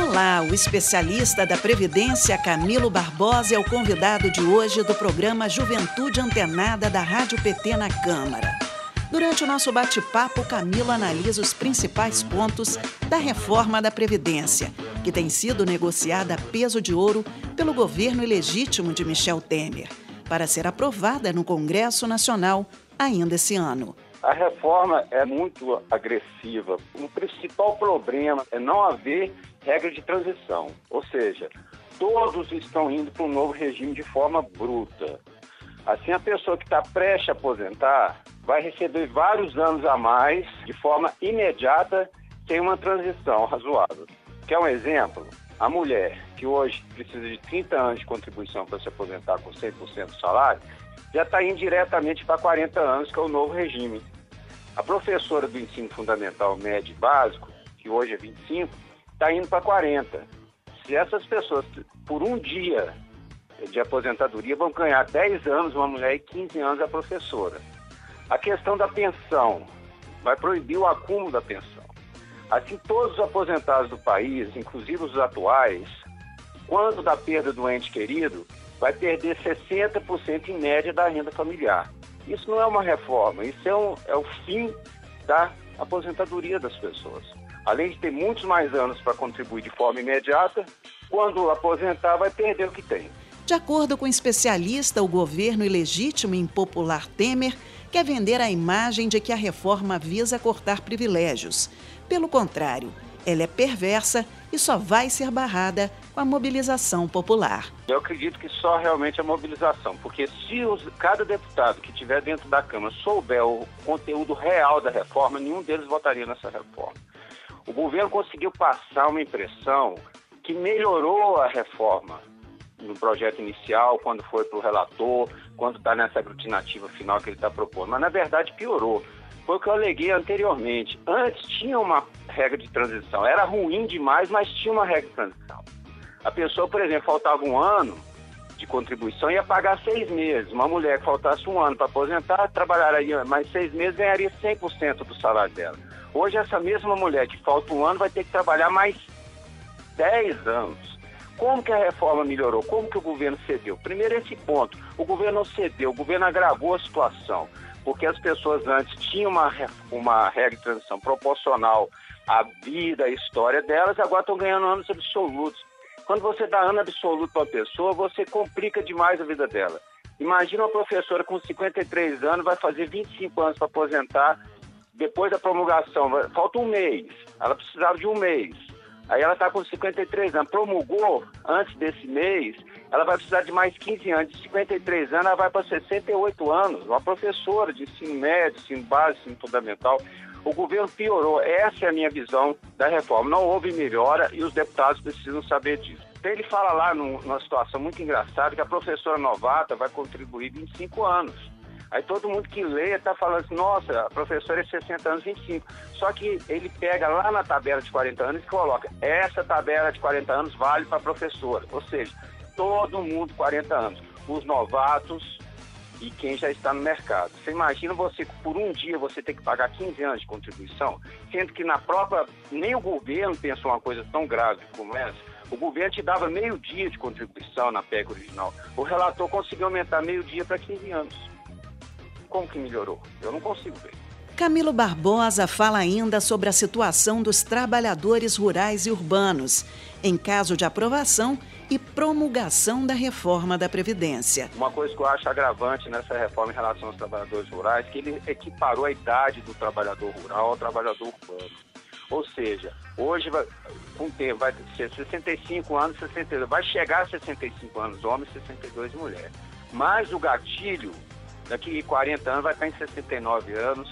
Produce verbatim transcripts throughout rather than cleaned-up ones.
Olá, o especialista da Previdência Camilo Barbosa é o convidado de hoje do programa Juventude Antenada da Rádio P T na Câmara. Durante o nosso bate-papo, Camilo analisa os principais pontos da reforma da Previdência, que tem sido negociada a peso de ouro pelo governo ilegítimo de Michel Temer, para ser aprovada no Congresso Nacional ainda esse ano. A reforma é muito agressiva. O principal problema é não haver regra de transição, ou seja, todos estão indo para um novo regime de forma bruta. Assim, a pessoa que está prestes a aposentar vai receber vários anos a mais de forma imediata, sem uma transição razoável. Quer um exemplo? A mulher que hoje precisa de trinta anos de contribuição para se aposentar com cem por cento do salário, já está indo diretamente para quarenta anos, que é o novo regime. A professora do ensino fundamental médio e básico, que hoje é vinte e cinco, está indo para quarenta. Se essas pessoas, por um dia de aposentadoria, vão ganhar dez anos uma mulher e quinze anos a professora. A questão da pensão, vai proibir o acúmulo da pensão. Assim, todos os aposentados do país, inclusive os atuais, quando da perda do ente querido, vai perder sessenta por cento em média da renda familiar. Isso não é uma reforma, isso é, um, é o fim da aposentadoria das pessoas. Além de ter muitos mais anos para contribuir de forma imediata, quando aposentar vai perder o que tem. De acordo com o especialista, o governo ilegítimo e impopular Temer quer vender a imagem de que a reforma visa cortar privilégios. Pelo contrário, ela é perversa e só vai ser barrada com a mobilização popular. Eu acredito que só realmente a mobilização, porque se os, cada deputado que estiver dentro da Câmara souber o conteúdo real da reforma, nenhum deles votaria nessa reforma. O governo conseguiu passar uma impressão que melhorou a reforma no projeto inicial, quando foi para o relator, quando está nessa aglutinativa final que ele está propondo, mas na verdade piorou. Foi o que eu aleguei anteriormente. Antes tinha uma regra de transição. Era ruim demais, mas tinha uma regra de transição. A pessoa, por exemplo, faltava um ano de contribuição e ia pagar seis meses. Uma mulher que faltasse um ano para aposentar, trabalharia mais seis meses e ganharia cem por cento do salário dela. Hoje, essa mesma mulher que falta um ano vai ter que trabalhar mais dez anos. Como que a reforma melhorou? Como que o governo cedeu? Primeiro, esse ponto. O governo não cedeu, o governo agravou a situação. Porque as pessoas antes tinham uma, uma regra de transição proporcional à vida, à história delas, agora estão ganhando anos absolutos. Quando você dá ano absoluto para a pessoa, você complica demais a vida dela. Imagina uma professora com cinquenta e três anos, vai fazer vinte e cinco anos para aposentar, depois da promulgação, falta um mês, ela precisava de um mês. Aí ela está com cinquenta e três anos, promulgou antes desse mês, ela vai precisar de mais quinze anos. De cinquenta e três anos, ela vai para sessenta e oito anos. Uma professora de ensino médio, ensino básico, ensino fundamental. O governo piorou. Essa é a minha visão da reforma. Não houve melhora e os deputados precisam saber disso. Então, ele fala lá num, numa situação muito engraçada que a professora novata vai contribuir vinte e cinco anos. Aí todo mundo que lê está falando assim, nossa, a professora é sessenta anos, vinte e cinco. Só que ele pega lá na tabela de quarenta anos e coloca, essa tabela de quarenta anos vale para a professora. Ou seja, todo mundo quarenta anos. Os novatos e quem já está no mercado. Você imagina você, por um dia, você ter que pagar quinze anos de contribuição, sendo que na própria, nem o governo pensou uma coisa tão grave como essa. O governo te dava meio dia de contribuição na P E C original. O relator conseguiu aumentar meio dia para quinze anos. Como que melhorou? Eu não consigo ver. Camilo Barbosa fala ainda sobre a situação dos trabalhadores rurais e urbanos, em caso de aprovação e promulgação da reforma da Previdência. Uma coisa que eu acho agravante nessa reforma em relação aos trabalhadores rurais, que ele equiparou a idade do trabalhador rural ao trabalhador urbano. Ou seja, hoje, vai, com o tempo, vai ser sessenta e cinco anos, sessenta e dois, vai chegar a sessenta e cinco anos homem e sessenta e dois mulher. Mas o gatilho, daqui a quarenta anos, vai estar em sessenta e nove anos,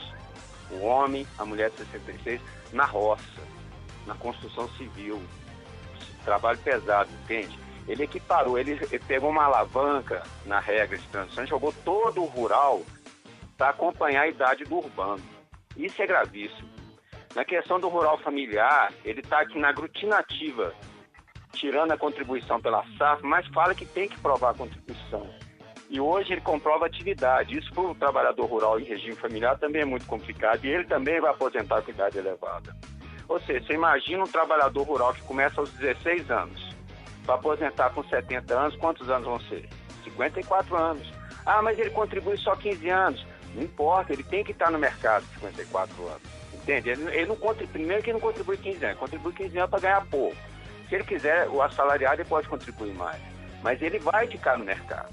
o homem, a mulher de sessenta e seis, na roça, na construção civil, trabalho pesado, entende? Ele equiparou, ele, ele pegou uma alavanca na regra de transição, jogou todo o rural para acompanhar a idade do urbano. Isso é gravíssimo. Na questão do rural familiar, ele está aqui na aglutinativa, tirando a contribuição pela S A F, mas fala que tem que provar a contribuição. E hoje ele comprova atividade. Isso para o trabalhador rural em regime familiar também é muito complicado. E ele também vai aposentar com idade elevada. Ou seja, você imagina um trabalhador rural que começa aos dezesseis anos, para aposentar com setenta anos, quantos anos vão ser? cinquenta e quatro anos. Ah, mas ele contribui só quinze anos. Não importa, ele tem que estar no mercado cinquenta e quatro anos. Entende? Ele, ele não contribui, primeiro que ele não contribui quinze anos, ele contribui quinze anos para ganhar pouco. Se ele quiser, o assalariado ele pode contribuir mais. Mas ele vai ficar no mercado.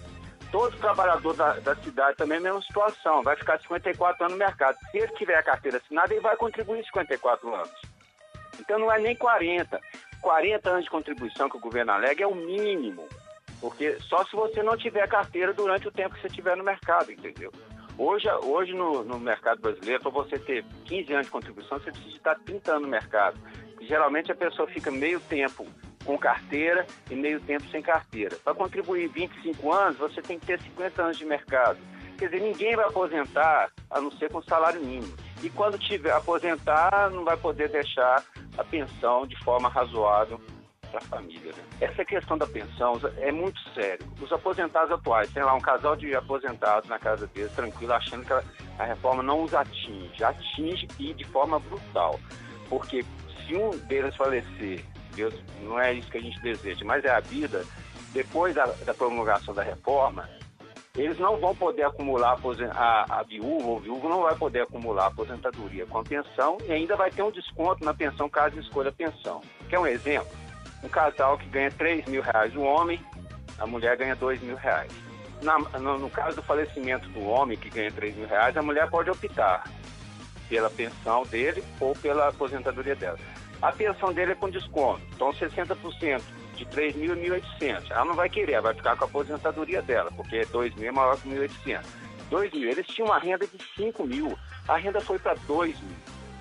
Todo trabalhador da, da cidade também é a mesma situação, vai ficar cinquenta e quatro anos no mercado. Se ele tiver a carteira assinada, ele vai contribuir cinquenta e quatro anos. Então não é nem quarenta. quarenta anos de contribuição que o governo alega é o mínimo. Porque só se você não tiver carteira durante o tempo que você estiver no mercado, entendeu? Hoje, hoje no, no mercado brasileiro, para você ter quinze anos de contribuição, você precisa estar trinta anos no mercado. E, geralmente a pessoa fica meio tempo com carteira e meio tempo sem carteira. Para contribuir vinte e cinco anos, você tem que ter cinquenta anos de mercado. Quer dizer, ninguém vai aposentar a não ser com salário mínimo. E quando tiver aposentar, não vai poder deixar a pensão de forma razoável para a família. Né? Essa questão da pensão é muito sério. Os aposentados atuais, tem lá um casal de aposentados na casa deles, tranquilo, achando que a, a reforma não os atinge. Atinge e de forma brutal. Porque se um deles falecer, Deus, não é isso que a gente deseja, mas é a vida, depois da, da promulgação da reforma, eles não vão poder acumular, a, a viúva ou viúvo não vai poder acumular aposentadoria com a pensão e ainda vai ter um desconto na pensão caso escolha a pensão. Quer um exemplo? Um casal que ganha três mil reais o homem, a mulher ganha dois mil reais. Na, no, no caso do falecimento do homem que ganha três mil reais, a mulher pode optar pela pensão dele ou pela aposentadoria dela. A pensão dele é com desconto, então sessenta por cento de três mil e mil e oitocentos. Ela não vai querer, ela vai ficar com a aposentadoria dela, porque dois mil é maior que mil e oitocentos. dois mil, eles tinham uma renda de cinco mil, a renda foi para dois mil.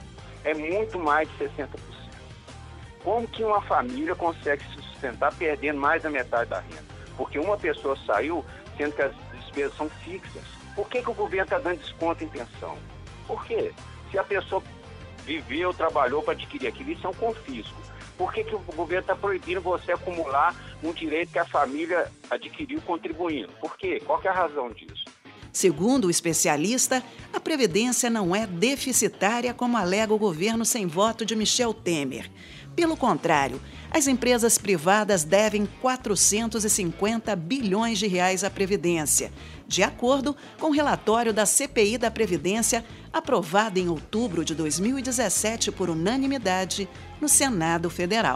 É muito mais de sessenta por cento. Como que uma família consegue se sustentar perdendo mais da metade da renda? Porque uma pessoa saiu, sendo que as despesas são fixas. Por que que o governo está dando desconto em pensão? Por quê? Se a pessoa viveu, trabalhou para adquirir aquilo, isso é um confisco. Por que que o governo está proibindo você acumular um direito que a família adquiriu contribuindo? Por quê? Qual que é a razão disso? Segundo o especialista, a Previdência não é deficitária como alega o governo sem voto de Michel Temer. Pelo contrário, as empresas privadas devem quatrocentos e cinquenta bilhões de reais à Previdência, de acordo com o relatório da C P I da Previdência, aprovado em outubro de dois mil e dezessete por unanimidade no Senado Federal.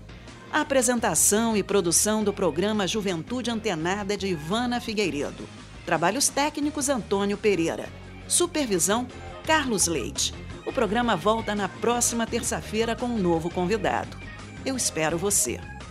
A apresentação e produção do programa Juventude Antenada é de Ivana Figueiredo. Trabalhos técnicos Antônio Pereira. Supervisão Carlos Leite. O programa volta na próxima terça-feira com um novo convidado. Eu espero você.